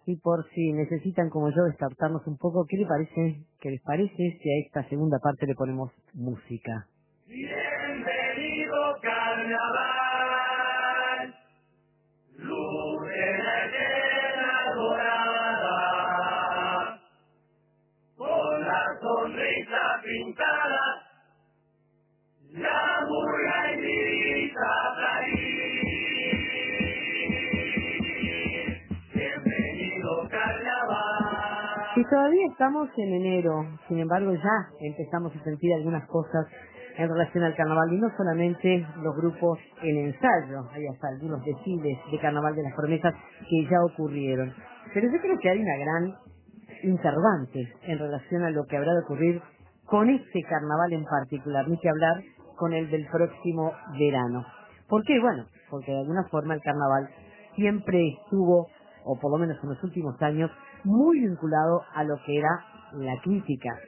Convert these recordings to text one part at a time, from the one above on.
Y por si necesitan, como yo, descartarnos un poco, ¿qué les parece si a esta segunda parte le ponemos música? Bienvenido carnaval, luz en la escena dorada, con la sonrisa pintada, la murga invita a salir. Bienvenido carnaval. Si todavía estamos en enero, sin embargo ya empezamos a sentir algunas cosas en relación al carnaval, y no solamente los grupos en ensayo, hay hasta algunos desfiles de Carnaval de las Promesas que ya ocurrieron. Pero yo creo que hay una gran interrogante en relación a lo que habrá de ocurrir con este carnaval en particular, ni que hablar con el del próximo verano. ¿Por qué? Bueno, porque de alguna forma el carnaval siempre estuvo, o por lo menos en los últimos años, muy vinculado a lo que era la crítica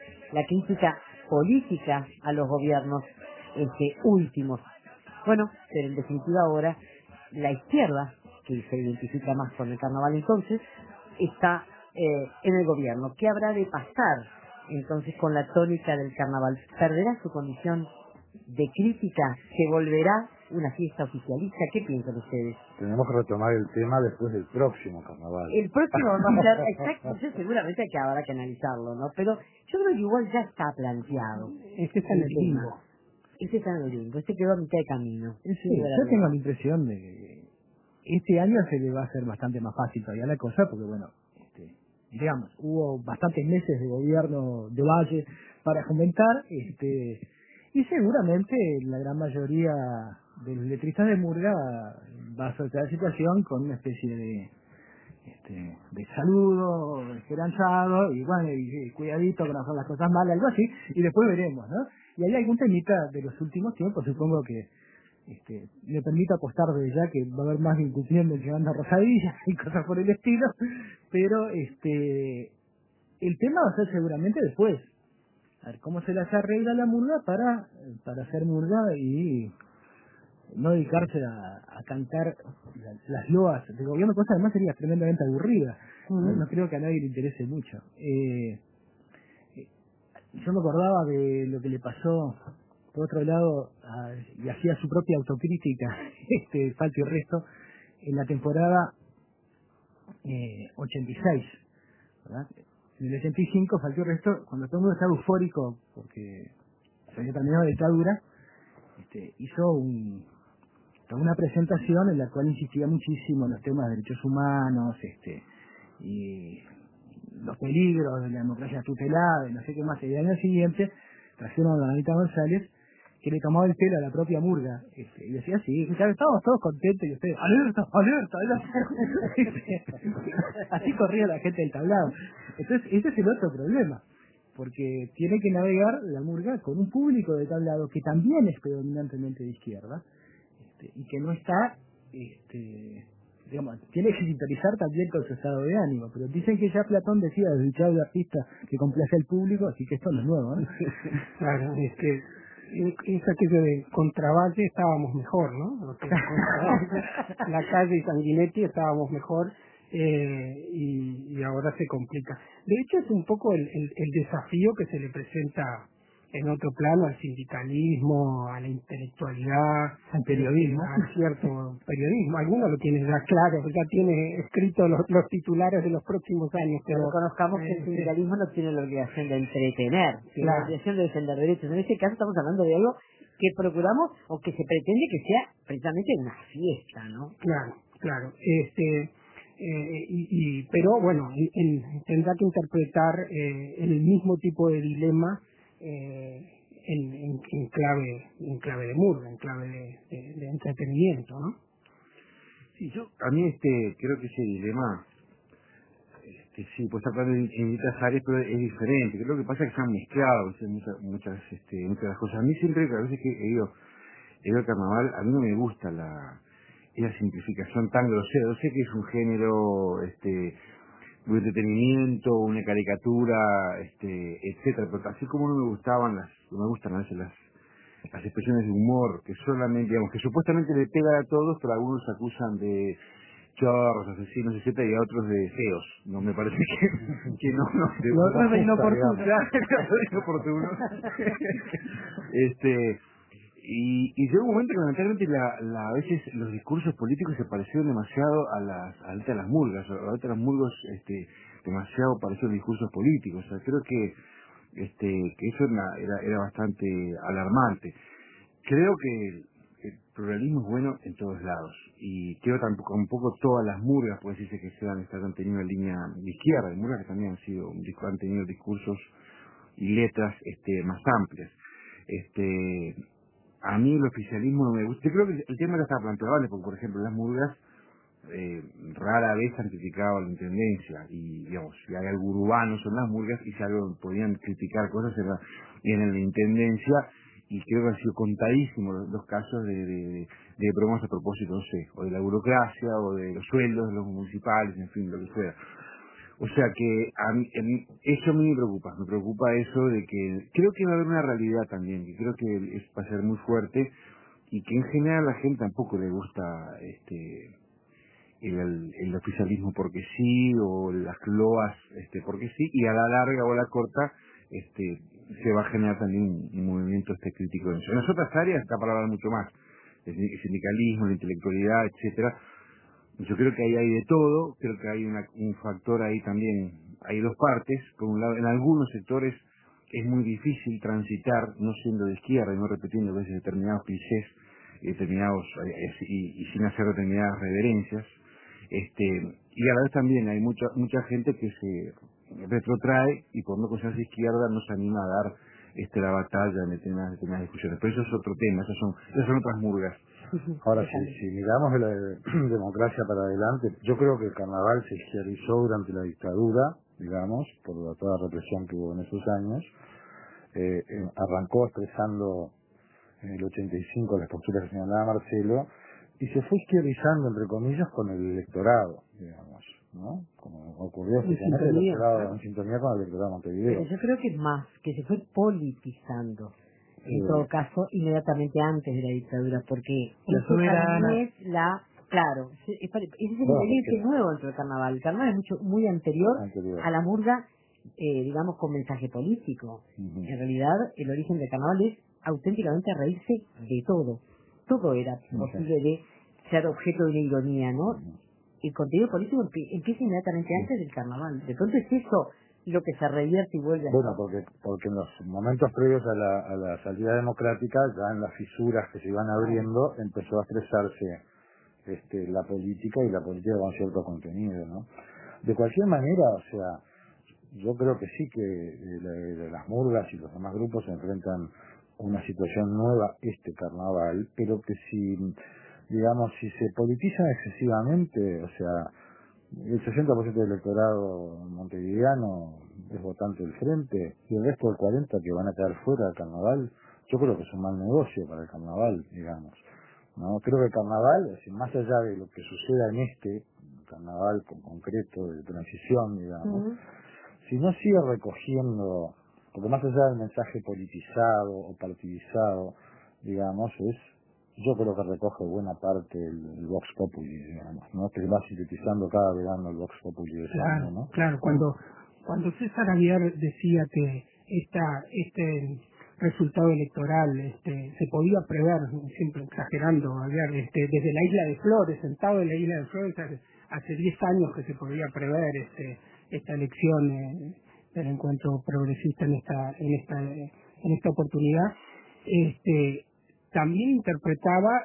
política a los gobiernos últimos. Bueno, pero en definitiva ahora la izquierda, que se identifica más con el carnaval entonces, está en el gobierno. ¿Qué habrá de pasar entonces con la tónica del carnaval? ¿Perderá su condición de crítica? ¿Se volverá una fiesta oficialista? ¿Qué piensan ustedes? Tenemos que retomar el tema después del próximo carnaval. El próximo va a ser exacto, sí, seguramente habrá que analizarlo, ¿no? Pero yo creo que igual ya está planteado. Este está en el limbo. Este está en el limbo, este quedó a mitad de camino. Sí, yo tengo la impresión de que este año se le va a hacer bastante más fácil todavía la cosa, porque bueno, digamos, hubo bastantes meses de gobierno de Valle para fomentar, y seguramente la gran mayoría de los letristas de murga va a sortear la situación con una especie de saludo esperanzado, y bueno, y cuidadito que no son las cosas malas, algo así, y después veremos, ¿no? Y hay algún temita de los últimos tiempos, supongo que me permito apostar desde ya que va a haber más incumplimiento llegando a Rosadilla y cosas por el estilo, pero el tema va a ser seguramente después, a ver cómo se las arregla la murga para hacer murga y no dedicarse a cantar las loas del gobierno, cosa además sería tremendamente aburrida. No creo que a nadie le interese mucho. Yo me acordaba de lo que le pasó por otro lado y hacía su propia autocrítica Falta y Resto en la temporada 86, ¿verdad? En el 85 Falta y Resto, cuando todo el mundo estaba eufórico porque se había terminado la dictadura, hizo una presentación en la cual insistía muchísimo en los temas de derechos humanos, y los peligros de la democracia tutelada y no sé qué más. Y al año siguiente trajeron a la Anita González, que le tomaba el pelo a la propia murga, y decía sí, claro, estábamos todos contentos, y ustedes, alerta, así corría la gente del tablado. Entonces ese es el otro problema, porque tiene que navegar la murga con un público de tablado que también es predominantemente de izquierda, y que no está, digamos, tiene que sintonizar también con su estado de ánimo, pero dicen que ya Platón decía desdichado de artista que complace al público, así que esto no es nuevo, ¿no? Claro, esa que de Contravalle estábamos mejor, ¿no? O sea, la calle y Sanguinetti estábamos mejor, y ahora se complica. De hecho es un poco el desafío que se le presenta en otro plano al sindicalismo, a la intelectualidad, al periodismo, a cierto periodismo. Algunos lo tienen ya claro, ya tiene escrito los titulares de los próximos años. Pero reconozcamos que el sindicalismo no tiene la obligación de entretener, tiene la obligación de defender derechos. En este caso estamos hablando de algo que procuramos o que se pretende que sea precisamente una fiesta, ¿no? Claro. Pero bueno, tendrá que interpretar el mismo tipo de dilema en clave de murga, en clave de entretenimiento, ¿no? Sí, a mí creo que ese dilema, sí, pues está hablando en distintas áreas, pero es diferente. Creo que pasa que se han mezclado muchas de las cosas. A mí siempre, a veces que he ido al carnaval, a mí no me gusta esa simplificación tan grosera. Yo sé que es un género, un entretenimiento, una caricatura, etcétera, pero así como no me gustan a veces las expresiones de humor que solamente, digamos, que supuestamente le pegan a todos, pero algunos acusan de chorros, asesinos, etcétera, y a otros de feos. No me parece que no. Los otros de inoportunos. Inoportuno. Y llega un momento que lamentablemente a veces los discursos políticos se parecieron demasiado a las murgas, ahorita las murgas demasiado parecieron discursos políticos. O sea, creo que eso era bastante alarmante. Creo que el pluralismo es bueno en todos lados, y creo tampoco un poco todas las murgas, puede decirse que han tenido una línea de izquierda, hay murgas que también han tenido discursos y letras más amplias. A mí el oficialismo no me gusta. Yo creo que el tema ya está planteado, ¿vale? Porque, por ejemplo, las murgas rara vez han criticado a la intendencia, y digamos, si hay algo urbano son las murgas, y si algo podían criticar cosas en la intendencia, y creo que han sido contadísimos los casos de bromas a propósito, no sé, o de la burocracia, o de los sueldos de los municipales, en fin, lo que fuera. O sea que eso a mí me preocupa eso de que creo que va a haber una realidad también, que creo que va a ser muy fuerte, y que en general a la gente tampoco le gusta el oficialismo porque sí, o las cloas porque sí, y a la larga o a la corta se va a generar también un movimiento crítico en eso. En las otras áreas está para hablar mucho más, el sindicalismo, la intelectualidad, etcétera. Yo creo que ahí hay de todo, creo que hay un factor ahí también, hay dos partes. Por un lado, en algunos sectores es muy difícil transitar, no siendo de izquierda y no repitiendo a veces determinados clichés, y sin hacer determinadas reverencias. Y a la vez también hay mucha gente que se retrotrae, y por no considerarse izquierda no se anima a dar la batalla en determinadas discusiones. Pero eso es otro tema, esas son otras murgas. Ahora, si miramos de la democracia para adelante, yo creo que el carnaval se izquierdizó durante la dictadura, digamos, por toda la represión que hubo en esos años. Arrancó expresando en el 85 las posturas que señalaba Marcelo, y se fue izquierdizando, entre comillas, con el electorado, digamos, ¿no? Como ocurrió especialmente el electorado en sintonía con el electorado de Montevideo. Yo creo que más, que se fue politizando, en todo caso, inmediatamente antes de la dictadura, porque eso no es claro, ese es el ingrediente nuevo dentro del carnaval. El carnaval es muy anterior a la murga, digamos, con mensaje político. En realidad, el origen del carnaval es auténticamente reírse de todo. Todo era posible de ser objeto de una ironía, ¿no? El contenido político empieza inmediatamente antes del carnaval. De pronto es eso lo que se revierte y vuelve a... Bueno, porque en los momentos previos a la salida democrática, ya en las fisuras que se iban abriendo, empezó a expresarse la política, y la política con cierto contenido, ¿no? De cualquier manera, o sea, yo creo que sí que las murgas y los demás grupos se enfrentan a una situación nueva carnaval, pero que si se politizan excesivamente, o sea, el 60% del electorado montevideano es votante del Frente, y el resto del 40% que van a quedar fuera del carnaval, yo creo que es un mal negocio para el carnaval, digamos, ¿no? Creo que el carnaval, más allá de lo que suceda en carnaval concreto de transición, digamos, si no sigue recogiendo, porque más allá del mensaje politizado o partidizado, digamos, yo creo que recoge buena parte el Vox Populi, digamos, ¿no? Que va sintetizando cada verano el Vox Populi de ese año, ¿no? Claro, cuando César Aguiar decía que este resultado electoral se podía prever, siempre exagerando, Aguiar, desde la Isla de Flores, sentado en la Isla de Flores, hace 10 años que se podía prever esta elección del encuentro progresista en esta oportunidad. También interpretaba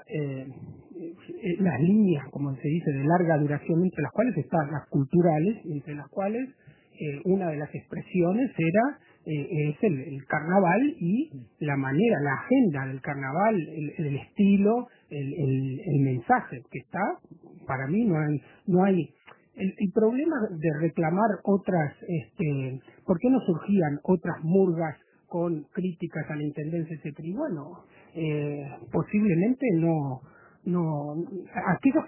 las líneas, como se dice, de larga duración, entre las cuales están las culturales, entre las cuales una de las expresiones es el carnaval, y la manera, la agenda del carnaval, el estilo, el mensaje que está. Para mí no hay el problema de reclamar otras, ¿por qué no surgían otras murgas con críticas a la intendencia, etcétera? Y bueno, posiblemente no aquellos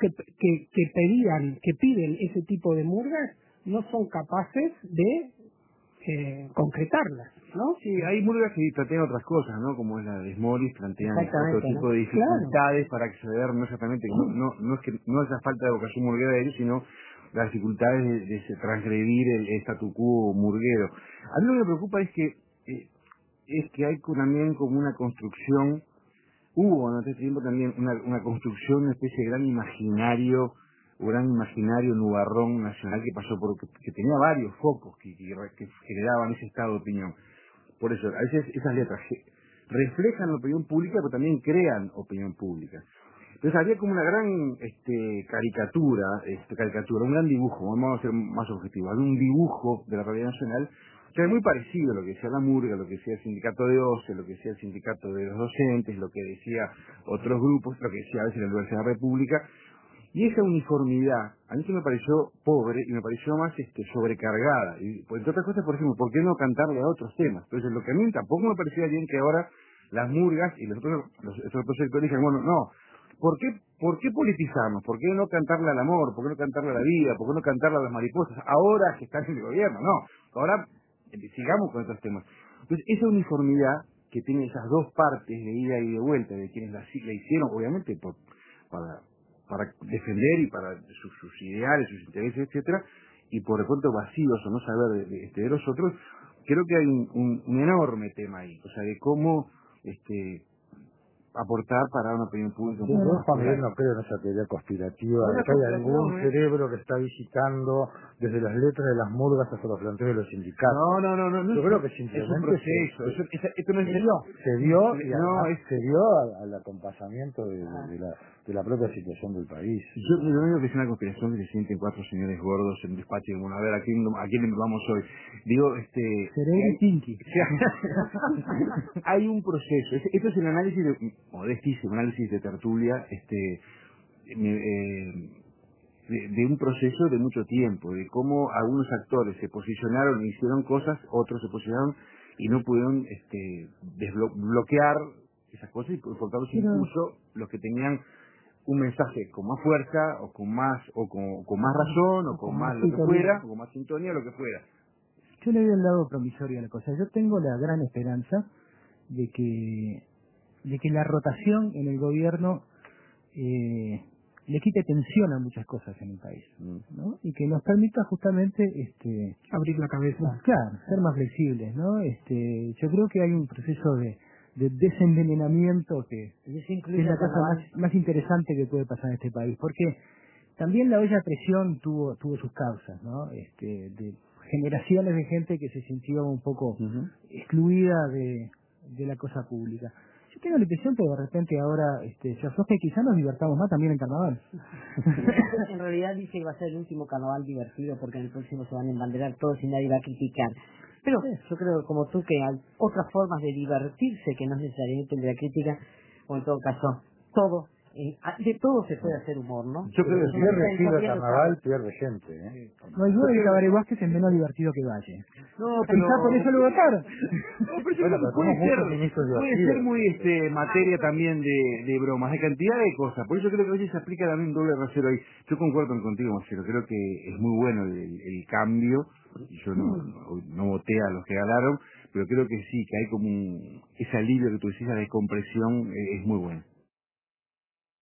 que piden ese tipo de murgas no son capaces de concretarlas. ¿no? Sí, hay murgas que plantean otras cosas, ¿no? Como es la de Smoris, plantean otro tipo de dificultades para acceder, no exactamente, no es que no es la falta de vocación murguera de ellos, sino las dificultades de transgredir el statu quo murguero. A mí lo que me preocupa es que hay también como una construcción, hubo en este tiempo también una construcción, una especie de gran imaginario nubarrón nacional que pasó por, que tenía varios focos que generaban ese estado de opinión. Por eso, a veces esas letras reflejan la opinión pública, pero también crean opinión pública. Entonces había como una gran caricatura, un gran dibujo, vamos a ser más objetivos, había un dibujo de la realidad nacional que era muy parecido a lo que decía la murga, lo que decía el sindicato de OCE, lo que decía el sindicato de los docentes, lo que decía otros grupos, lo que decía a veces la Universidad de la República. Y esa uniformidad, a mí que me pareció pobre y me pareció más sobrecargada. Y pues, entre otras cosas, por ejemplo, ¿por qué no cantarle a otros temas? Entonces, lo que a mí tampoco me parecía bien que ahora las murgas y los otros sectores digan, bueno, no, ¿por qué politizarnos? ¿Por qué no cantarle al amor? ¿Por qué no cantarle a la vida? ¿Por qué no cantarle a las mariposas? Ahora que están en el gobierno, no. Ahora sigamos con estos temas. Entonces, esa uniformidad que tiene esas dos partes de ida y de vuelta, de quienes la hicieron, obviamente, para defender y para sus ideales, sus intereses, etcétera, y por de pronto vacíos o no saber de los otros, creo que hay un enorme tema ahí, o sea, de cómo aportar para una opinión pública. Yo también no creo en esa teoría conspirativa de que hay algún cerebro que está visitando desde las letras de las murgas hasta los planteos de los sindicatos. No. Yo creo que Es un simplemente proceso. Esto no es se dio y además se dio al acompasamiento de la propia situación del país. Yo lo único que es una conspiración que se sienten cuatro señores gordos en un despacho y bueno, a ver, ¿a quién le vamos hoy? Digo, Cerebro y Tinky. Hay un proceso. Esto es el análisis modestísimo, análisis de tertulia, de un proceso de mucho tiempo, de cómo algunos actores se posicionaron e hicieron cosas, otros se posicionaron y no pudieron bloquear esas cosas y por tanto se impuso los que tenían un mensaje con más fuerza o con más razón o con más lo que fuera, o con más sintonía, lo que fuera. Yo le doy el lado promisorio a la cosa. Yo tengo la gran esperanza de que la rotación en el gobierno le quite tensión a muchas cosas en el país, ¿no? Y que nos permita justamente abrir la cabeza. Claro, ser más flexibles, ¿no? Yo creo que hay un proceso de desenvenenamiento que es la cosa más interesante que puede pasar en este país, porque también la olla a presión tuvo sus causas, ¿no? De generaciones de gente que se sintió un poco excluida de la cosa pública. Yo tengo la impresión que de repente ahora se afloja y quizás nos divertamos más también en carnaval. En realidad dice que va a ser el último carnaval divertido porque en el próximo se van a embanderar todos y nadie va a criticar. Pero yo creo, como tú, que hay otras formas de divertirse que no es necesariamente de la crítica, o en todo caso, de todo se puede hacer humor, ¿no? Yo creo que si pierde carnaval, pierde gente, ¿eh? No hay duda de que Cabaret Vázquez es menos divertido que Valle. No, pero quizá por eso lo votaron. Puede ser muy materia también de bromas, de cantidad de cosas. Por eso creo que hoy se aplica también un doble rasero ahí. Yo concuerdo contigo, Marcelo, creo que es muy bueno el cambio. Yo no voté a los que ganaron, pero creo que sí, que hay como ese alivio que tú decís, la descompresión, es muy bueno.